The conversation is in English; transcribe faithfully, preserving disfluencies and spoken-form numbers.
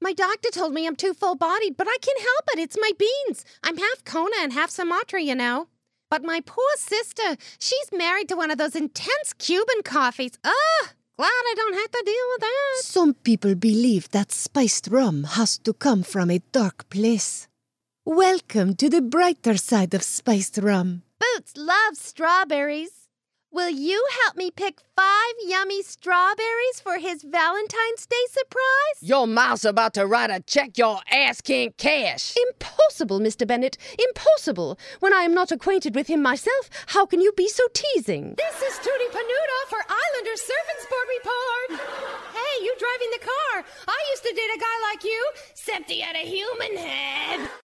My doctor told me I'm too full-bodied, but I can't help it. It's my beans. I'm half Kona and half Sumatra, you know. But my poor sister, she's married to one of those intense Cuban coffees. Ugh, glad I don't have to deal with that. Some people believe that spiced rum has to come from a dark place. Welcome to the brighter side of spiced rum. Boots loves strawberries. Will you help me pick five yummy strawberries for his Valentine's Day surprise? Your mouth's about to write a check your ass can't cash. Impossible, Mister Bennet. Impossible. When I am not acquainted with him myself, how can you be so teasing? This is Tootie Panuta for Islander Servants Board Report. Hey, you driving the car. I used to date a guy like you, except he had a human head.